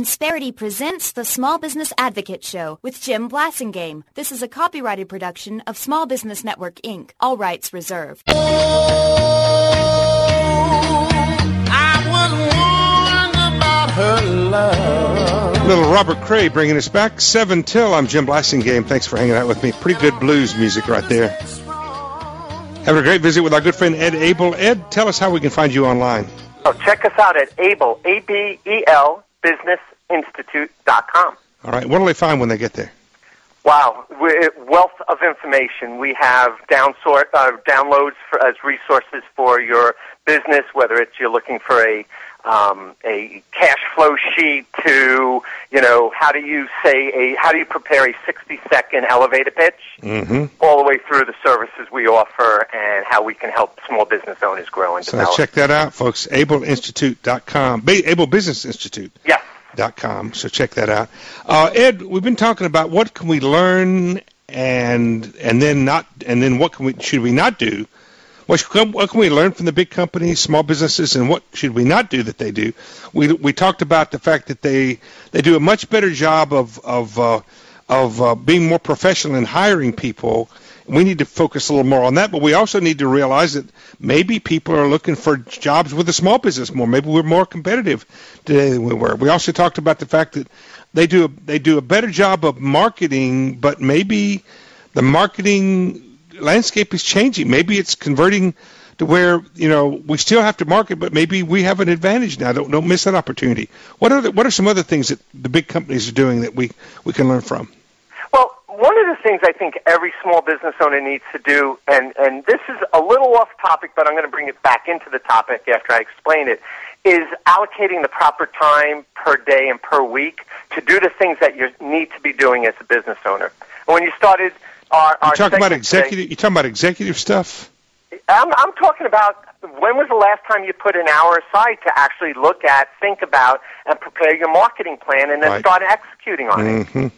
Insperity presents the Small Business Advocate Show with Jim Blasingame. This is a copyrighted production of Small Business Network, Inc. All rights reserved. I was warned about her love. Little Robert Cray bringing us back 7 till. I'm Jim Blasingame. Thanks for hanging out with me. Pretty good blues music right there. Having a great visit with our good friend Ed Abel. Ed, tell us how we can find you online. Oh, check us out at Abel, A-B-E-L, businessinstitute.com. All right. What do they find when they get there? Wow, wealth of information. We have downloads as resources for your business, whether it's you're looking for a cash flow sheet to, how do you prepare a 60-second elevator pitch, all the way through the services we offer and how we can help small business owners grow and develop. So check that out, folks. AbleInstitute.com. Able Business Institute. Yes. .com. So check that out. Ed, we've been talking about what can we learn and then what should we not do? What can we learn from the big companies, small businesses, and what should we not do that they do? We talked about the fact that they do a much better job of being more professional in hiring people. We need to focus a little more on that, but we also need to realize that maybe people are looking for jobs with a small business more. Maybe we're more competitive today than we were. We also talked about the fact that they do a better job of marketing, but maybe the marketing landscape is changing. Maybe it's converting to where, we still have to market, but maybe we have an advantage now. Don't miss that opportunity. What are some other things that the big companies are doing that we can learn from? Well, one of the things I think every small business owner needs to do, and this is a little off topic, but I'm going to bring it back into the topic after I explain it, is allocating the proper time per day and per week to do the things that you need to be doing as a business owner. And when you started our you talking about executive stuff? I'm talking about when was the last time you put an hour aside to actually look at, think about, and prepare your marketing plan and then start executing on it.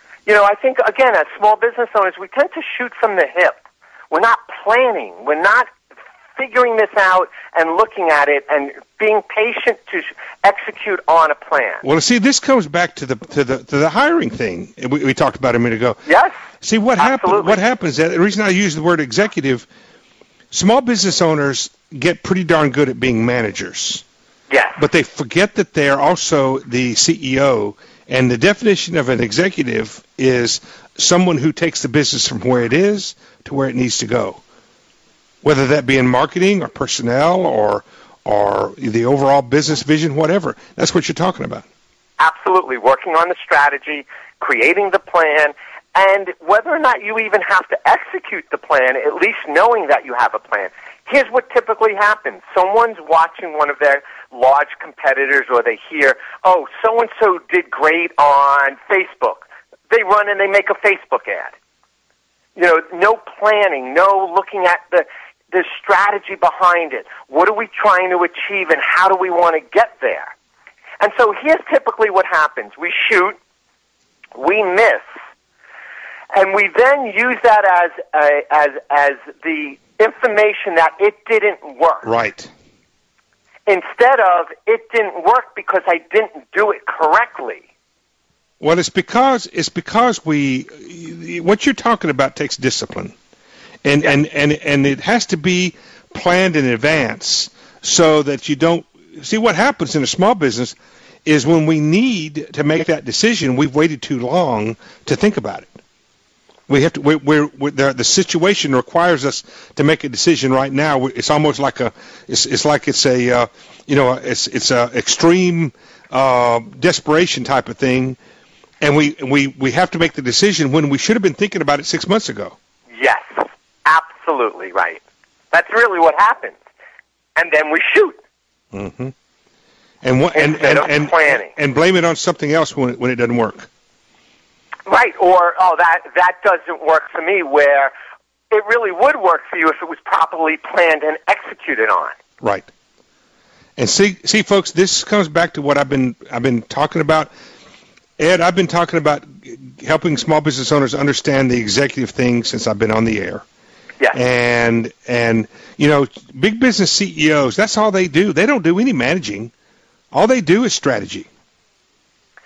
I think, again, as small business owners, we tend to shoot from the hip. We're not planning. We're not figuring this out and looking at it and being patient to execute on a plan. Well, see, this comes back to the hiring thing we talked about a minute ago. Yes. See, what happens, the reason I use the word executive, small business owners get pretty darn good at being managers. Yes. But they forget that they're also the CEO. And the definition of an executive is someone who takes the business from where it is to where it needs to go, whether that be in marketing or personnel or the overall business vision, whatever. That's what you're talking about. Absolutely. Working on the strategy, creating the plan, and whether or not you even have to execute the plan, at least knowing that you have a plan. Here's what typically happens. Someone's watching one of their large competitors, or they hear, oh, so-and-so did great on Facebook. They run and they make a Facebook ad. No planning, no looking at the strategy behind it. What are we trying to achieve and how do we want to get there? And so here's typically what happens. We shoot, we miss, and we then use that as the information that it didn't work. Right. Instead of, it didn't work because I didn't do it correctly. Well, it's because what you're talking about takes discipline. And it has to be planned in advance so that you don't see what happens in a small business is when we need to make that decision, we've waited too long to think about it. We have to. The situation requires us to make a decision right now. It's almost like it's a extreme desperation type of thing, and we have to make the decision when we should have been thinking about it 6 months ago. Yes, absolutely right. That's really what happens, and then we shoot. Mm-hmm. Instead of planning, and blame it on something else when it doesn't work. Right, or, that doesn't work for me, where it really would work for you if it was properly planned and executed on. Right. And see, folks, this comes back to what I've been talking about. Ed, I've been talking about helping small business owners understand the executive thing since I've been on the air. Yes. And big business CEOs, that's all they do. They don't do any managing. All they do is strategy.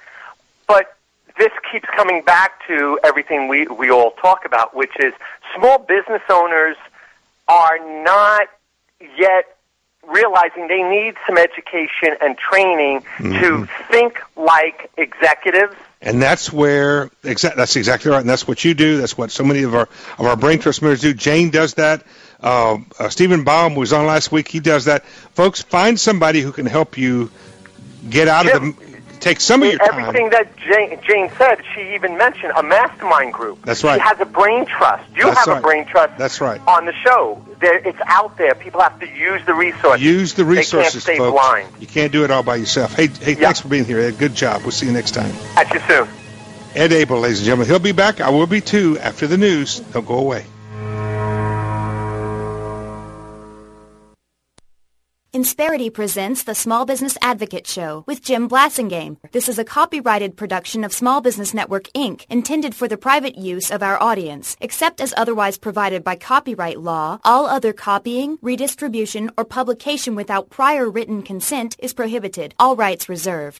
this keeps coming back to everything we all talk about, which is small business owners are not yet realizing they need some education and training to think like executives. And that's where that's exactly right, and that's what you do. That's what so many of our Brain Trust members do. Jane does that. Stephen Baum was on last week. He does that. Folks, find somebody who can help you get out of the. Take some of your time. Everything that Jane said, she even mentioned a mastermind group. That's right. She has a brain trust. You have a brain trust. That's right. On the show, it's out there. People have to use the resources. Use the resources, they can't stay folks. blind. You can't do it all by yourself. Hey, thanks for being here, Ed. Good job. We'll see you next time. Catch you soon. Ed Abel, ladies and gentlemen. He'll be back. I will be too after the news. Don't go away. Insperity presents the Small Business Advocate Show with Jim Blasingame. This is a copyrighted production of Small Business Network, Inc., intended for the private use of our audience. Except as otherwise provided by copyright law, all other copying, redistribution, or publication without prior written consent is prohibited. All rights reserved.